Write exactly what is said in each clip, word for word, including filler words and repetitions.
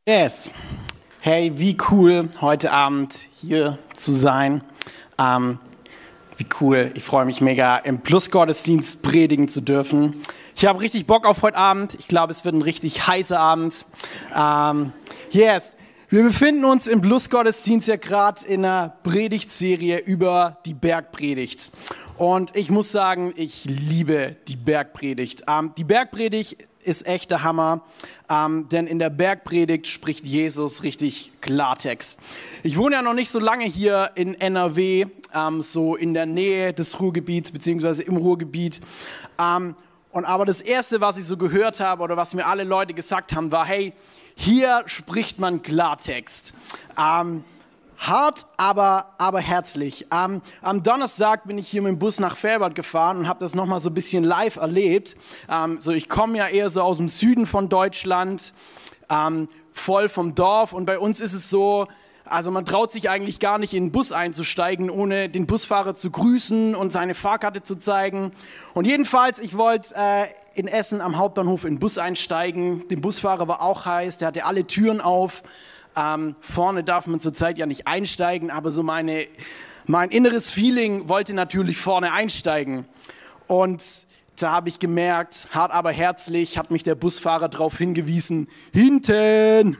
Yes. Hey, wie cool, heute Abend hier zu sein. Ähm, wie cool, ich freue mich mega, im Plusgottesdienst predigen zu dürfen. Ich habe richtig Bock auf heute Abend. Ich glaube, es wird ein richtig heißer Abend. Ähm, yes. Wir befinden uns im Plusgottesdienst ja gerade in einer Predigtserie über die Bergpredigt. Und ich muss sagen, ich liebe die Bergpredigt. Ähm, die Bergpredigt ist echt der Hammer, ähm, denn in der Bergpredigt spricht Jesus richtig Klartext. Ich wohne ja noch nicht so lange hier in N R W, ähm, so in der Nähe des Ruhrgebiets, beziehungsweise im Ruhrgebiet. Ähm, und aber das Erste, was ich so gehört habe oder was mir alle Leute gesagt haben, war, hey, hier spricht man Klartext. Ähm, Hart, aber, aber herzlich. Ähm, am Donnerstag bin ich hier mit dem Bus nach Velbert gefahren und habe das nochmal so ein bisschen live erlebt. Ähm, so, ich komme ja eher so aus dem Süden von Deutschland, ähm, voll vom Dorf. Und bei uns ist es so, also man traut sich eigentlich gar nicht in den Bus einzusteigen, ohne den Busfahrer zu grüßen und seine Fahrkarte zu zeigen. Und jedenfalls, ich wollte äh, in Essen am Hauptbahnhof in den Bus einsteigen. Der Busfahrer war auch heiß, der hatte alle Türen auf. Ähm, vorne darf man zurzeit ja nicht einsteigen, aber so meine, mein inneres Feeling wollte natürlich vorne einsteigen. Und da habe ich gemerkt, hart aber herzlich, hat mich der Busfahrer darauf hingewiesen, hinten.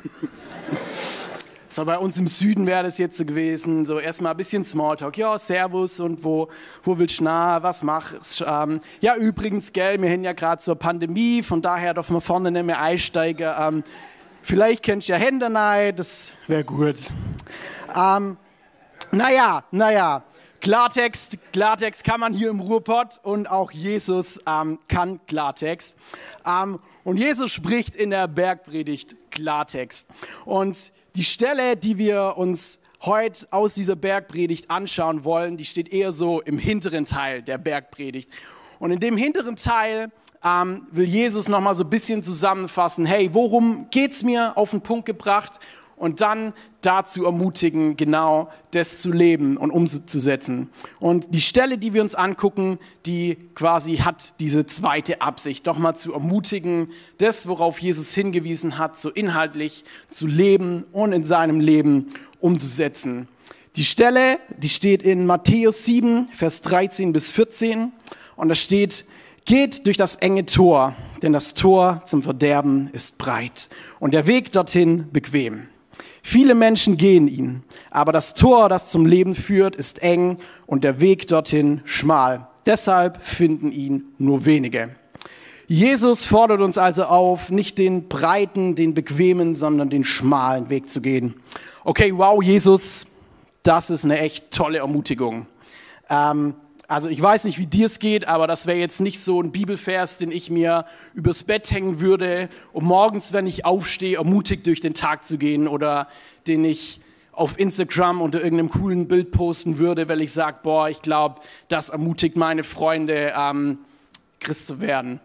So, bei uns im Süden wäre das jetzt so gewesen, so erstmal ein bisschen Smalltalk. Ja, servus und wo, wo willst du nah, was machst du? Ähm, ja, übrigens, gell, wir haben ja gerade zur Pandemie, von daher dürfen wir vorne nicht mehr einsteigen. Ähm, Vielleicht kennst du ja Hände rein, das wäre gut. Ähm, naja, naja, Klartext, Klartext kann man hier im Ruhrpott und auch Jesus ähm, kann Klartext. Ähm, und Jesus spricht in der Bergpredigt Klartext. Und die Stelle, die wir uns heute aus dieser Bergpredigt anschauen wollen, die steht eher so im hinteren Teil der Bergpredigt. Und in dem hinteren Teil Ähm, will Jesus nochmal so ein bisschen zusammenfassen, hey, worum geht's mir, auf den Punkt gebracht und dann dazu ermutigen, genau das zu leben und umzusetzen. Und die Stelle, die wir uns angucken, die quasi hat diese zweite Absicht, doch mal zu ermutigen, das, worauf Jesus hingewiesen hat, so inhaltlich zu leben und in seinem Leben umzusetzen. Die Stelle, die steht in Matthäus sieben, Vers dreizehn bis vierzehn und da steht: Geht durch das enge Tor, denn das Tor zum Verderben ist breit und der Weg dorthin bequem. Viele Menschen gehen ihn, aber das Tor, das zum Leben führt, ist eng und der Weg dorthin schmal. Deshalb finden ihn nur wenige. Jesus fordert uns also auf, nicht den breiten, den bequemen, sondern den schmalen Weg zu gehen. Okay, wow, Jesus, das ist eine echt tolle Ermutigung. Ähm, Also ich weiß nicht, wie dir es geht, aber das wäre jetzt nicht so ein Bibelvers, den ich mir übers Bett hängen würde, um morgens, wenn ich aufstehe, ermutigt durch den Tag zu gehen oder den ich auf Instagram unter irgendeinem coolen Bild posten würde, weil ich sage, boah, ich glaube, das ermutigt meine Freunde, ähm, Christ zu werden.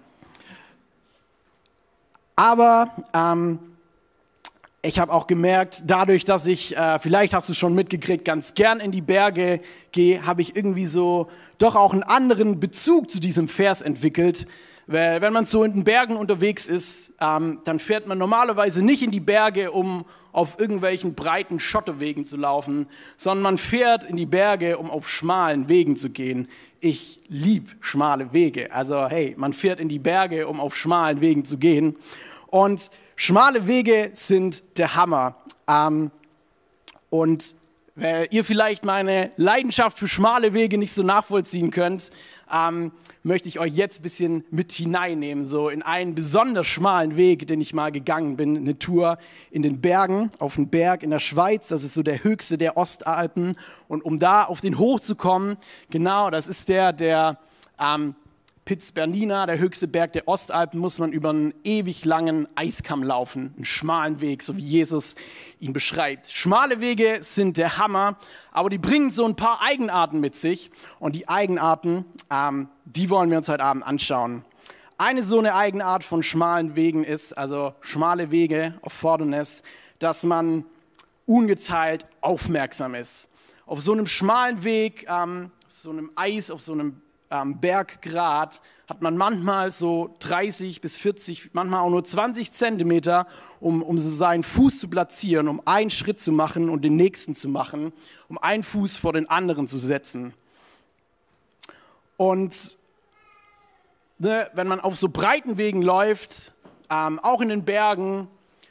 Aber ähm, ich habe auch gemerkt, dadurch, dass ich, äh, vielleicht hast du schon mitgekriegt, ganz gern in die Berge gehe, habe ich irgendwie so doch auch einen anderen Bezug zu diesem Vers entwickelt. Weil wenn man so in den Bergen unterwegs ist, ähm, dann fährt man normalerweise nicht in die Berge, um auf irgendwelchen breiten Schotterwegen zu laufen, sondern man fährt in die Berge, um auf schmalen Wegen zu gehen. Ich liebe schmale Wege. Also hey, man fährt in die Berge, um auf schmalen Wegen zu gehen. Und schmale Wege sind der Hammer. Ähm, und weil ihr vielleicht meine Leidenschaft für schmale Wege nicht so nachvollziehen könnt, ähm, möchte ich euch jetzt ein bisschen mit hineinnehmen, so in einen besonders schmalen Weg, den ich mal gegangen bin, eine Tour in den Bergen, auf einen Berg in der Schweiz, das ist so der höchste der Ostalpen. Und um da auf den hochzukommen, genau, das ist der, der ähm, Piz Bernina, der höchste Berg der Ostalpen, muss man über einen ewig langen Eiskamm laufen, einen schmalen Weg, so wie Jesus ihn beschreibt. Schmale Wege sind der Hammer, aber die bringen so ein paar Eigenarten mit sich und die Eigenarten, ähm, die wollen wir uns heute Abend anschauen. Eine so eine Eigenart von schmalen Wegen ist, also schmale Wege erfordern es, dass man ungeteilt aufmerksam ist. Auf so einem schmalen Weg, ähm, auf so einem Eis, auf so einem Ähm, Berggrat hat man manchmal so dreißig bis vierzig, manchmal auch nur zwanzig Zentimeter, um, um so seinen Fuß zu platzieren, um einen Schritt zu machen und den nächsten zu machen, um einen Fuß vor den anderen zu setzen. Und ne, wenn man auf so breiten Wegen läuft, ähm, auch in den Bergen,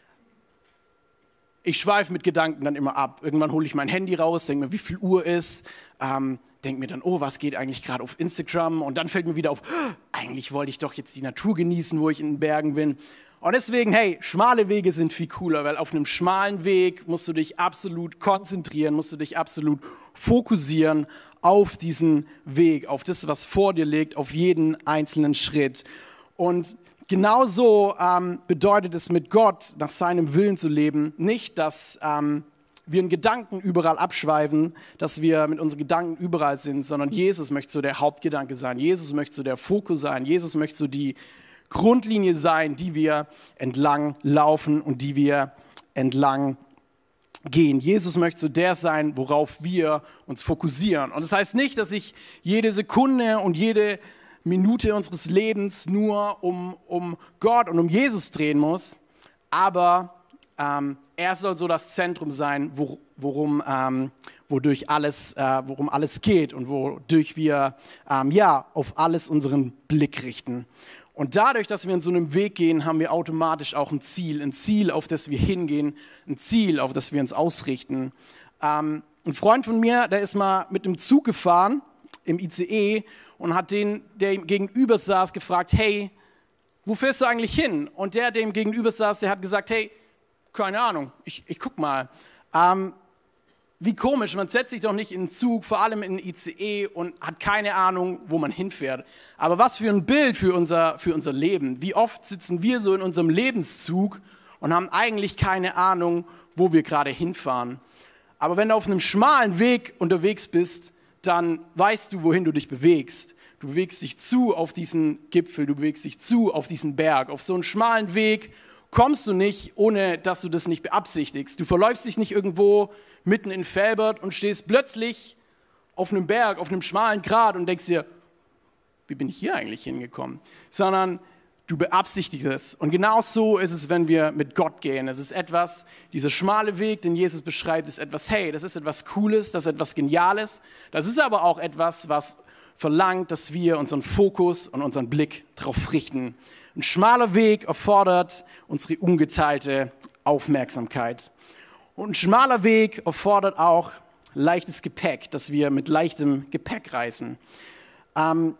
ich schweife mit Gedanken dann immer ab. Irgendwann hole ich mein Handy raus, denke mir, wie viel Uhr ist, ähm, denke mir dann, oh, was geht eigentlich gerade auf Instagram? Und dann fällt mir wieder auf, oh, eigentlich wollte ich doch jetzt die Natur genießen, wo ich in den Bergen bin. Und deswegen, hey, schmale Wege sind viel cooler, weil auf einem schmalen Weg musst du dich absolut konzentrieren, musst du dich absolut fokussieren auf diesen Weg, auf das, was vor dir liegt, auf jeden einzelnen Schritt. Und genauso ähm, bedeutet es, mit Gott nach seinem Willen zu leben, nicht, dass ähm, wir in Gedanken überall abschweifen, dass wir mit unseren Gedanken überall sind, sondern Jesus möchte so der Hauptgedanke sein, Jesus möchte so der Fokus sein, Jesus möchte so die Grundlinie sein, die wir entlang laufen und die wir entlang gehen. Jesus möchte so der sein, worauf wir uns fokussieren. Und das heißt nicht, dass ich jede Sekunde und jede Minute unseres Lebens nur um, um Gott und um Jesus drehen muss, aber ähm, er soll so das Zentrum sein, wo, worum, ähm, wodurch alles, äh, worum alles geht und wodurch wir ähm, ja, auf alles unseren Blick richten. Und dadurch, dass wir in so einem Weg gehen, haben wir automatisch auch ein Ziel, ein Ziel, auf das wir hingehen, ein Ziel, auf das wir uns ausrichten. Ähm, ein Freund von mir, der ist mal mit dem Zug gefahren, im I C E, und hat den, der ihm gegenüber saß, gefragt, hey, wo fährst du eigentlich hin? Und der, der ihm gegenüber saß, der hat gesagt, hey, keine Ahnung, ich, ich guck mal. Ähm, wie komisch, man setzt sich doch nicht in den Zug, vor allem in den I C E, und hat keine Ahnung, wo man hinfährt. Aber was für ein Bild für unser, für unser Leben. Wie oft sitzen wir so in unserem Lebenszug und haben eigentlich keine Ahnung, wo wir gerade hinfahren. Aber wenn du auf einem schmalen Weg unterwegs bist, dann weißt du, wohin du dich bewegst. Du bewegst dich zu auf diesen Gipfel, du bewegst dich zu auf diesen Berg. Auf so einen schmalen Weg kommst du nicht, ohne dass du das nicht beabsichtigst. Du verläufst dich nicht irgendwo mitten in Velbert und stehst plötzlich auf einem Berg, auf einem schmalen Grat und denkst dir, wie bin ich hier eigentlich hingekommen? Sondern du beabsichtigst es. Und genau so ist es, wenn wir mit Gott gehen. Es ist etwas, dieser schmale Weg, den Jesus beschreibt, ist etwas, hey, das ist etwas Cooles, das ist etwas Geniales. Das ist aber auch etwas, was verlangt, dass wir unseren Fokus und unseren Blick darauf richten. Ein schmaler Weg erfordert unsere ungeteilte Aufmerksamkeit. Und ein schmaler Weg erfordert auch leichtes Gepäck, dass wir mit leichtem Gepäck reisen. Ähm,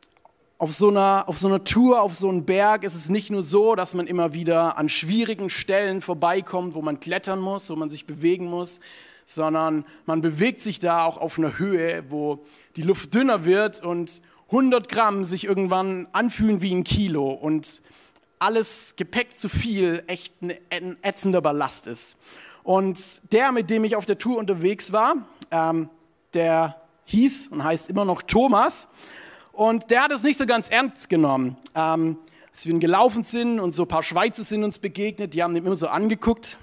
Auf so, einer, auf so einer Tour, auf so einem Berg ist es nicht nur so, dass man immer wieder an schwierigen Stellen vorbeikommt, wo man klettern muss, wo man sich bewegen muss, sondern man bewegt sich da auch auf einer Höhe, wo die Luft dünner wird und hundert Gramm sich irgendwann anfühlen wie ein Kilo und alles Gepäck zu viel echt ein ätzender Ballast ist. Und der, mit dem ich auf der Tour unterwegs war, ähm, der hieß und heißt immer noch Thomas. Und der hat es nicht so ganz ernst genommen. Ähm, als wir gelaufen sind und so ein paar Schweizer sind uns begegnet, die haben ihn immer so angeguckt.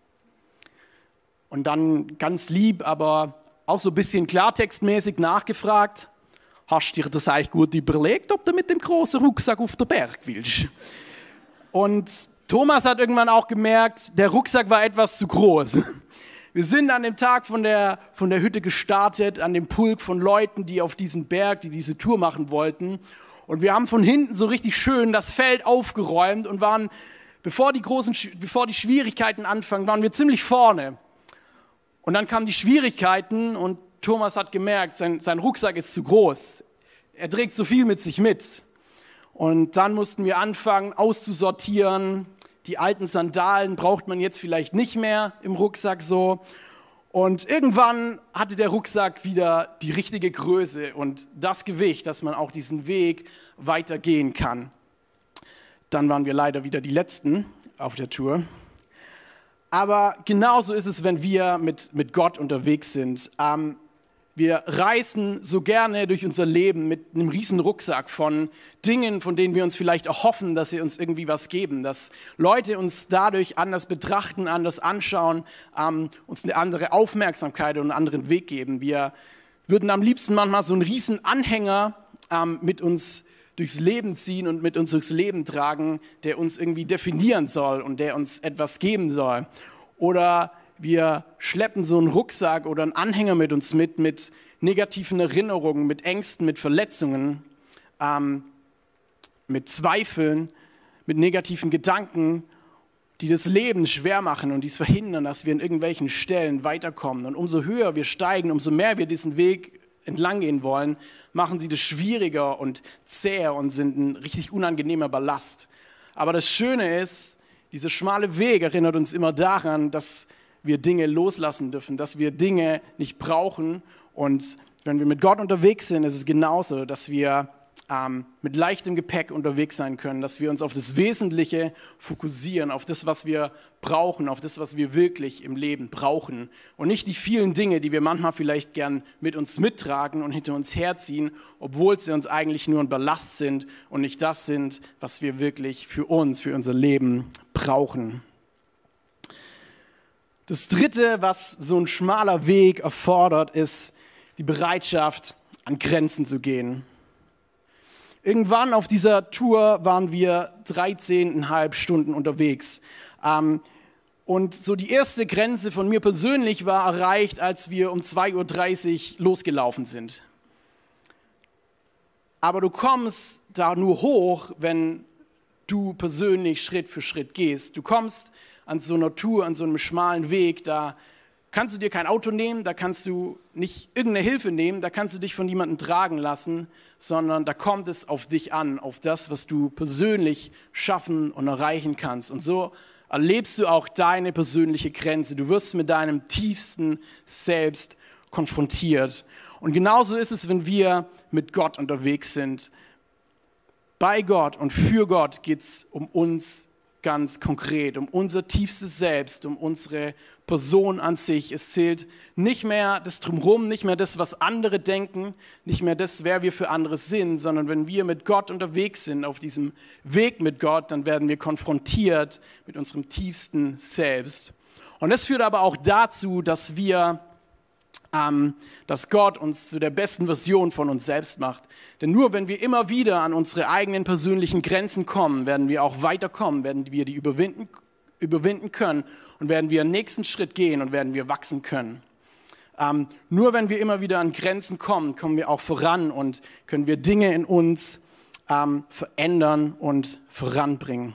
Und dann ganz lieb, aber auch so ein bisschen klartextmäßig nachgefragt. Hast du dir das eigentlich gut überlegt, ob du mit dem großen Rucksack auf den Berg willst? Und Thomas hat irgendwann auch gemerkt, der Rucksack war etwas zu groß. Wir sind an dem Tag von der, von der Hütte gestartet, an dem Pulk von Leuten, die auf diesen Berg, die diese Tour machen wollten. Und wir haben von hinten so richtig schön das Feld aufgeräumt und waren, bevor die großen, bevor die Schwierigkeiten anfangen, waren wir ziemlich vorne. Und dann kamen die Schwierigkeiten und Thomas hat gemerkt, sein, sein Rucksack ist zu groß. Er trägt zu viel mit sich mit. Und dann mussten wir anfangen auszusortieren. Die alten Sandalen braucht man jetzt vielleicht nicht mehr im Rucksack so. Und irgendwann hatte der Rucksack wieder die richtige Größe und das Gewicht, dass man auch diesen Weg weitergehen kann. Dann waren wir leider wieder die Letzten auf der Tour. Aber genauso ist es, wenn wir mit, mit Gott unterwegs sind. Ähm, Wir reisen so gerne durch unser Leben mit einem riesen Rucksack von Dingen, von denen wir uns vielleicht erhoffen, dass sie uns irgendwie was geben, dass Leute uns dadurch anders betrachten, anders anschauen, ähm, uns eine andere Aufmerksamkeit und einen anderen Weg geben. Wir würden am liebsten manchmal so einen riesen Anhänger ähm, mit uns durchs Leben ziehen und mit uns durchs Leben tragen, der uns irgendwie definieren soll und der uns etwas geben soll. Oder wir schleppen so einen Rucksack oder einen Anhänger mit uns mit, mit negativen Erinnerungen, mit Ängsten, mit Verletzungen, ähm, mit Zweifeln, mit negativen Gedanken, die das Leben schwer machen und dies verhindern, dass wir in irgendwelchen Stellen weiterkommen. Und umso höher wir steigen, umso mehr wir diesen Weg entlang gehen wollen, machen sie das schwieriger und zäher und sind ein richtig unangenehmer Ballast. Aber das Schöne ist, dieser schmale Weg erinnert uns immer daran, dass wir Dinge loslassen dürfen, dass wir Dinge nicht brauchen. Und wenn wir mit Gott unterwegs sind, ist es genauso, dass wir ähm, mit leichtem Gepäck unterwegs sein können, dass wir uns auf das Wesentliche fokussieren, auf das, was wir brauchen, auf das, was wir wirklich im Leben brauchen. Und nicht die vielen Dinge, die wir manchmal vielleicht gern mit uns mittragen und hinter uns herziehen, obwohl sie uns eigentlich nur ein Ballast sind und nicht das sind, was wir wirklich für uns, für unser Leben brauchen. Das Dritte, was so ein schmaler Weg erfordert, ist die Bereitschaft, an Grenzen zu gehen. Irgendwann auf dieser Tour waren wir dreizehneinhalb Stunden unterwegs. Und so die erste Grenze von mir persönlich war erreicht, als wir um zwei Uhr dreißig losgelaufen sind. Aber du kommst da nur hoch, wenn du persönlich Schritt für Schritt gehst. Du kommst an so einer Tour, an so einem schmalen Weg, da kannst du dir kein Auto nehmen, da kannst du nicht irgendeine Hilfe nehmen, da kannst du dich von niemandem tragen lassen, sondern da kommt es auf dich an, auf das, was du persönlich schaffen und erreichen kannst. Und so erlebst du auch deine persönliche Grenze. Du wirst mit deinem tiefsten Selbst konfrontiert. Und genauso ist es, wenn wir mit Gott unterwegs sind. Bei Gott und für Gott geht es um uns ganz konkret, um unser tiefstes Selbst, um unsere Person an sich. Es zählt nicht mehr das Drumherum, nicht mehr das, was andere denken, nicht mehr das, wer wir für andere sind, sondern wenn wir mit Gott unterwegs sind, auf diesem Weg mit Gott, dann werden wir konfrontiert mit unserem tiefsten Selbst. Und das führt aber auch dazu, dass wir dass Gott uns zu der besten Version von uns selbst macht. Denn nur wenn wir immer wieder an unsere eigenen persönlichen Grenzen kommen, werden wir auch weiterkommen, werden wir die überwinden, überwinden können und werden wir den nächsten Schritt gehen und werden wir wachsen können. Ähm, nur wenn wir immer wieder an Grenzen kommen, kommen wir auch voran und können wir Dinge in uns ähm, verändern und voranbringen.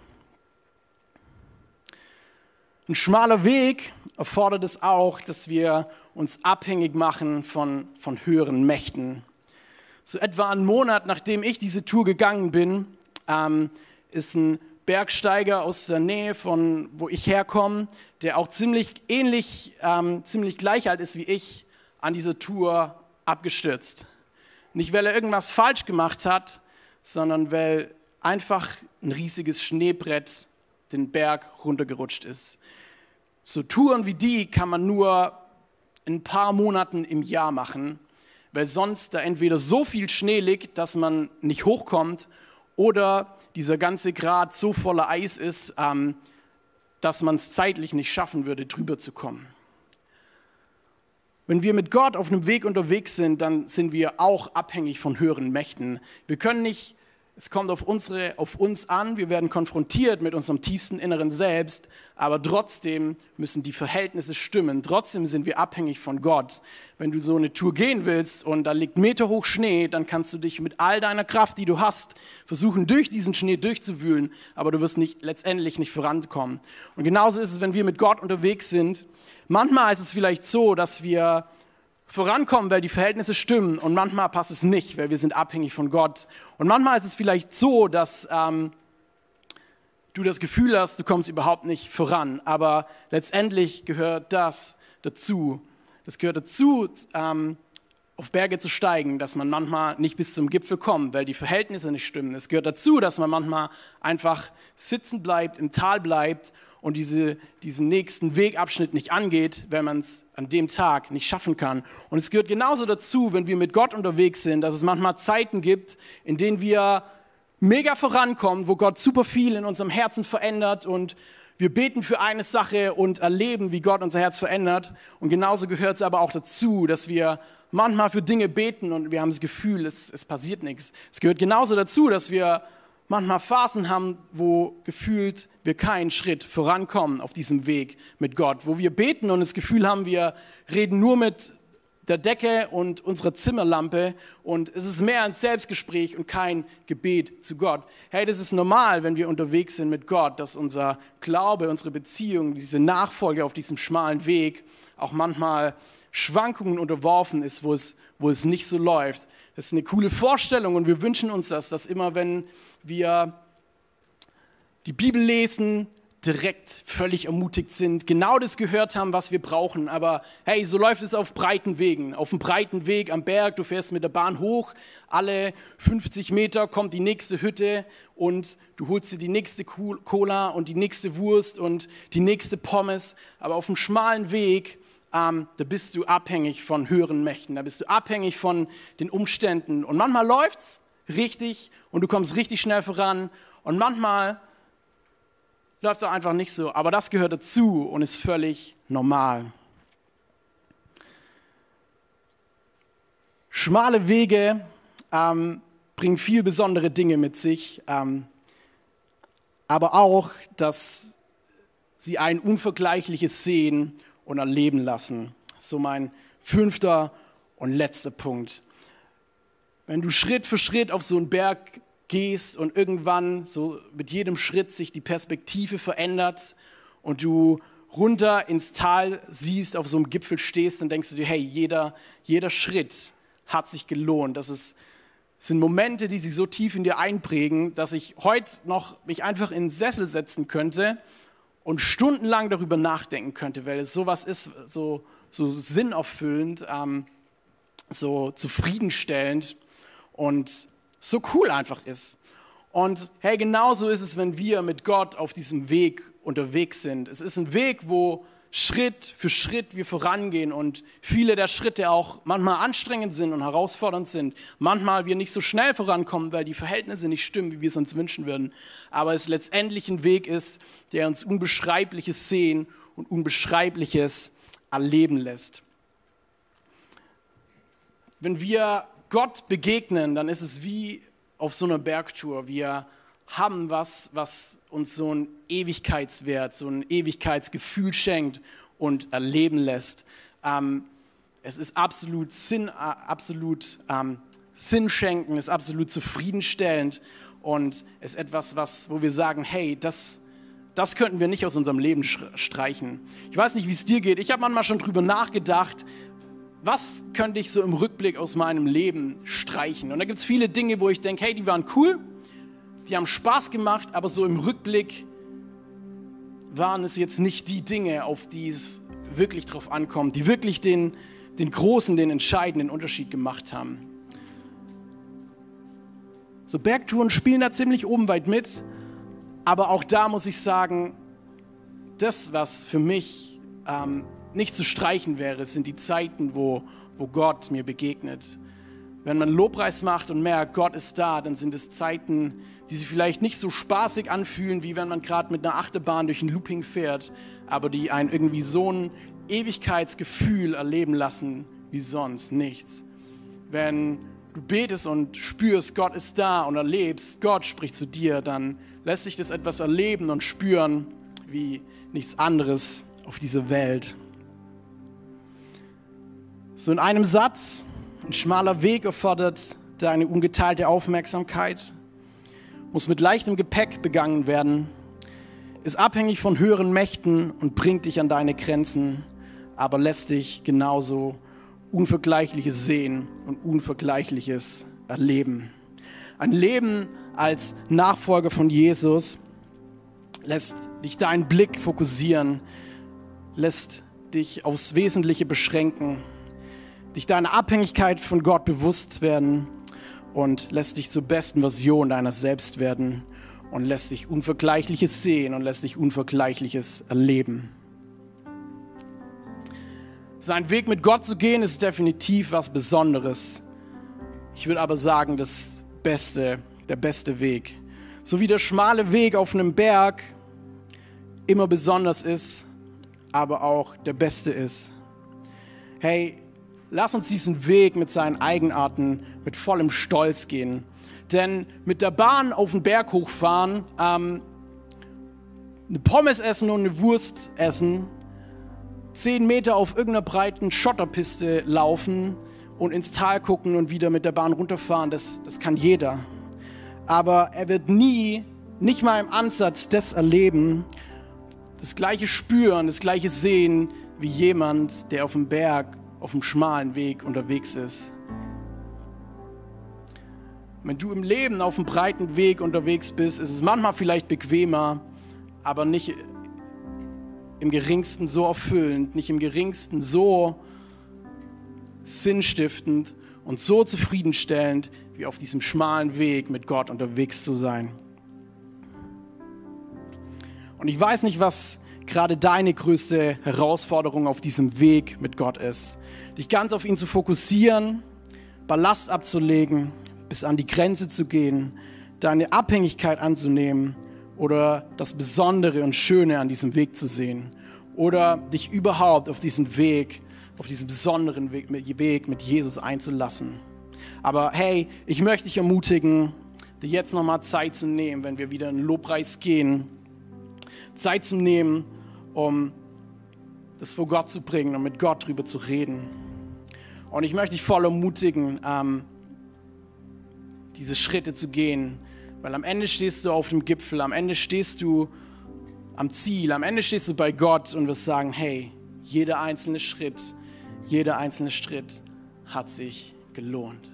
Ein schmaler Weg erfordert es auch, dass wir uns abhängig machen von, von höheren Mächten. So etwa einen Monat, nachdem ich diese Tour gegangen bin, ähm, ist ein Bergsteiger aus der Nähe von wo ich herkomme, der auch ziemlich ähnlich, ähm, ziemlich gleich alt ist wie ich, an dieser Tour abgestürzt. Nicht, weil er irgendwas falsch gemacht hat, sondern weil einfach ein riesiges Schneebrett den Berg runtergerutscht ist. So Touren wie die kann man nur in ein paar Monaten im Jahr machen, weil sonst da entweder so viel Schnee liegt, dass man nicht hochkommt, oder dieser ganze Grat so voller Eis ist, ähm, dass man es zeitlich nicht schaffen würde, drüber zu kommen. Wenn wir mit Gott auf einem Weg unterwegs sind, dann sind wir auch abhängig von höheren Mächten. Wir können nicht, es kommt auf, unsere, auf uns an, wir werden konfrontiert mit unserem tiefsten inneren Selbst, aber trotzdem müssen die Verhältnisse stimmen. Trotzdem sind wir abhängig von Gott. Wenn du so eine Tour gehen willst und da liegt meterhoch Schnee, dann kannst du dich mit all deiner Kraft, die du hast, versuchen, durch diesen Schnee durchzuwühlen, aber du wirst nicht, letztendlich nicht vorankommen. Und genauso ist es, wenn wir mit Gott unterwegs sind. Manchmal ist es vielleicht so, dass wir vorankommen, weil die Verhältnisse stimmen, und manchmal passt es nicht, weil wir sind abhängig von Gott. Und manchmal ist es vielleicht so, dass ähm, du das Gefühl hast, du kommst überhaupt nicht voran, aber letztendlich gehört das dazu. Das gehört dazu, ähm, auf Berge zu steigen, dass man manchmal nicht bis zum Gipfel kommt, weil die Verhältnisse nicht stimmen. Es gehört dazu, dass man manchmal einfach sitzen bleibt, im Tal bleibt und diese, diesen nächsten Wegabschnitt nicht angeht, wenn man es an dem Tag nicht schaffen kann. Und es gehört genauso dazu, wenn wir mit Gott unterwegs sind, dass es manchmal Zeiten gibt, in denen wir mega vorankommen, wo Gott super viel in unserem Herzen verändert und wir beten für eine Sache und erleben, wie Gott unser Herz verändert. Und genauso gehört es aber auch dazu, dass wir manchmal für Dinge beten und wir haben das Gefühl, es, es passiert nichts. Es gehört genauso dazu, dass wir manchmal Phasen haben, wo gefühlt wir keinen Schritt vorankommen auf diesem Weg mit Gott, wo wir beten und das Gefühl haben, wir reden nur mit der Decke und unserer Zimmerlampe und es ist mehr ein Selbstgespräch und kein Gebet zu Gott. Hey, das ist normal, wenn wir unterwegs sind mit Gott, dass unser Glaube, unsere Beziehung, diese Nachfolge auf diesem schmalen Weg auch manchmal Schwankungen unterworfen ist, wo es, wo es nicht so läuft. Das ist eine coole Vorstellung und wir wünschen uns das, dass immer, wenn wir die Bibel lesen, direkt völlig ermutigt sind, genau das gehört haben, was wir brauchen. Aber hey, so läuft es auf breiten Wegen. Auf einem breiten Weg am Berg, du fährst mit der Bahn hoch, alle fünfzig Meter kommt die nächste Hütte und du holst dir die nächste Cola und die nächste Wurst und die nächste Pommes. Aber auf einem schmalen Weg, ähm, da bist du abhängig von höheren Mächten, da bist du abhängig von den Umständen. Und manchmal läuft's richtig und du kommst richtig schnell voran und manchmal läuft es auch einfach nicht so, aber das gehört dazu und ist völlig normal. Schmale Wege ähm, bringen viel besondere Dinge mit sich, ähm, aber auch, dass sie ein unvergleichliches sehen und erleben lassen. So mein fünfter und letzter Punkt. Wenn du Schritt für Schritt auf so einen Berg gehst und irgendwann so mit jedem Schritt sich die Perspektive verändert und du runter ins Tal siehst, auf so einem Gipfel stehst, dann denkst du dir, hey, jeder, jeder Schritt hat sich gelohnt. Das ist, das sind Momente, die sich so tief in dir einprägen, dass ich heute noch mich einfach in den Sessel setzen könnte und stundenlang darüber nachdenken könnte, weil es sowas ist, so, so sinnerfüllend, ähm, so zufriedenstellend und so cool einfach ist. Und hey, genauso ist es, wenn wir mit Gott auf diesem Weg unterwegs sind. Es ist ein Weg, wo Schritt für Schritt wir vorangehen und viele der Schritte auch manchmal anstrengend sind und herausfordernd sind. Manchmal wir nicht so schnell vorankommen, weil die Verhältnisse nicht stimmen, wie wir es uns wünschen würden. Aber es letztendlich ein Weg ist, der uns Unbeschreibliches sehen und Unbeschreibliches erleben lässt. Wenn wir Gott begegnen, dann ist es wie auf so einer Bergtour. Wir haben was, was uns so einen Ewigkeitswert, so ein Ewigkeitsgefühl schenkt und erleben lässt. Ähm, es ist absolut Sinn, äh, absolut ähm, Sinn schenken, ist absolut zufriedenstellend und ist etwas, was, wo wir sagen, hey, das, das könnten wir nicht aus unserem Leben streichen. Ich weiß nicht, wie es dir geht. Ich habe manchmal schon drüber nachgedacht, was könnte ich so im Rückblick aus meinem Leben streichen? Und da gibt es viele Dinge, wo ich denke, hey, die waren cool, die haben Spaß gemacht, aber so im Rückblick waren es jetzt nicht die Dinge, auf die es wirklich drauf ankommt, die wirklich den, den großen, den entscheidenden Unterschied gemacht haben. So Bergtouren spielen da ziemlich oben weit mit, aber auch da muss ich sagen, das, was für mich ähm, nicht zu streichen wäre, sind die Zeiten, wo, wo Gott mir begegnet. Wenn man Lobpreis macht und merkt, Gott ist da, dann sind es Zeiten, die sich vielleicht nicht so spaßig anfühlen, wie wenn man gerade mit einer Achterbahn durch ein Looping fährt, aber die einen irgendwie so ein Ewigkeitsgefühl erleben lassen wie sonst nichts. Wenn du betest und spürst, Gott ist da und erlebst, Gott spricht zu dir, dann lässt sich das etwas erleben und spüren wie nichts anderes auf dieser Welt. So in einem Satz, ein schmaler Weg erfordert deine ungeteilte Aufmerksamkeit, muss mit leichtem Gepäck begangen werden, ist abhängig von höheren Mächten und bringt dich an deine Grenzen, aber lässt dich genauso Unvergleichliches sehen und Unvergleichliches erleben. Ein Leben als Nachfolger von Jesus lässt dich deinen Blick fokussieren, lässt dich aufs Wesentliche beschränken, dich deiner Abhängigkeit von Gott bewusst werden und lässt dich zur besten Version deiner selbst werden und lässt dich Unvergleichliches sehen und lässt dich Unvergleichliches erleben. Sein Weg mit Gott zu gehen, ist definitiv was Besonderes. Ich würde aber sagen, das Beste, der beste Weg. So wie der schmale Weg auf einem Berg immer besonders ist, aber auch der beste ist. Hey, lass uns diesen Weg mit seinen Eigenarten, mit vollem Stolz gehen. Denn mit der Bahn auf den Berg hochfahren, ähm, eine Pommes essen und eine Wurst essen, zehn Meter auf irgendeiner breiten Schotterpiste laufen und ins Tal gucken und wieder mit der Bahn runterfahren, das, das kann jeder. Aber er wird nie, nicht mal im Ansatz das erleben, das gleiche spüren, das gleiche sehen, wie jemand, der auf dem Berg, auf dem schmalen Weg unterwegs ist. Wenn du im Leben auf dem breiten Weg unterwegs bist, ist es manchmal vielleicht bequemer, aber nicht im geringsten so erfüllend, nicht im geringsten so sinnstiftend und so zufriedenstellend, wie auf diesem schmalen Weg mit Gott unterwegs zu sein. Und ich weiß nicht, was gerade deine größte Herausforderung auf diesem Weg mit Gott ist. Dich ganz auf ihn zu fokussieren, Ballast abzulegen, bis an die Grenze zu gehen, deine Abhängigkeit anzunehmen oder das Besondere und Schöne an diesem Weg zu sehen. Oder dich überhaupt auf diesen Weg, auf diesen besonderen Weg mit, Weg mit Jesus einzulassen. Aber hey, ich möchte dich ermutigen, dir jetzt nochmal Zeit zu nehmen, wenn wir wieder in den Lobpreis gehen, Zeit zu nehmen, um das vor Gott zu bringen und mit Gott drüber zu reden. Und ich möchte dich voll ermutigen, ähm, diese Schritte zu gehen, weil am Ende stehst du auf dem Gipfel, am Ende stehst du am Ziel, am Ende stehst du bei Gott und wirst sagen, hey, jeder einzelne Schritt, jeder einzelne Schritt hat sich gelohnt.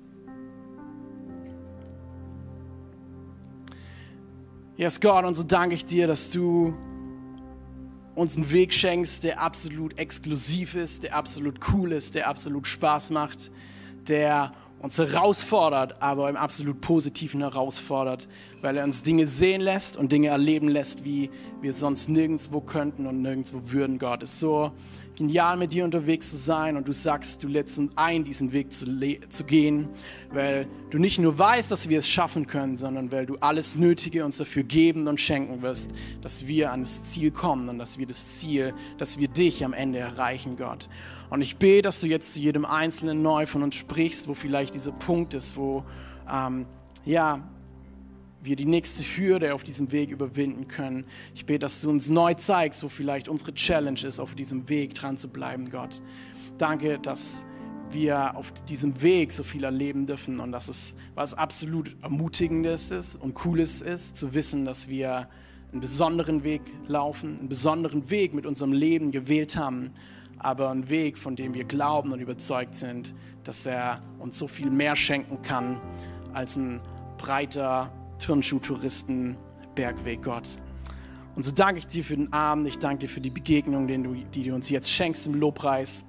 Yes, Gott, und so danke ich dir, dass du uns einen Weg schenkst, der absolut exklusiv ist, der absolut cool ist, der absolut Spaß macht, der uns herausfordert, aber im absolut Positiven herausfordert, weil er uns Dinge sehen lässt und Dinge erleben lässt, wie wir sonst nirgendwo könnten und nirgendwo würden. Gott, es ist so genial, mit dir unterwegs zu sein und du sagst, du lädst uns ein, diesen Weg zu, zu gehen, weil du nicht nur weißt, dass wir es schaffen können, sondern weil du alles Nötige uns dafür geben und schenken wirst, dass wir an das Ziel kommen und dass wir das Ziel, dass wir dich am Ende erreichen, Gott. Und ich bete, dass du jetzt zu jedem Einzelnen neu von uns sprichst, wo vielleicht dieser Punkt ist, wo ähm, ja, wir die nächste Hürde auf diesem Weg überwinden können. Ich bete, dass du uns neu zeigst, wo vielleicht unsere Challenge ist, auf diesem Weg dran zu bleiben, Gott. Danke, dass wir auf diesem Weg so viel erleben dürfen und dass es was absolut Ermutigendes ist und Cooles ist, zu wissen, dass wir einen besonderen Weg laufen, einen besonderen Weg mit unserem Leben gewählt haben, aber einen Weg, von dem wir glauben und überzeugt sind, dass er uns so viel mehr schenken kann als ein breiter Turnschuh-Touristen-Bergweg, Gott. Und so danke ich dir für den Abend, ich danke dir für die Begegnung, die du, die du uns jetzt schenkst im Lobpreis.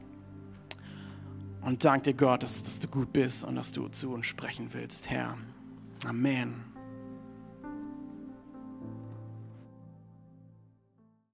Und danke dir, Gott, dass, dass du gut bist und dass du zu uns sprechen willst, Herr. Amen.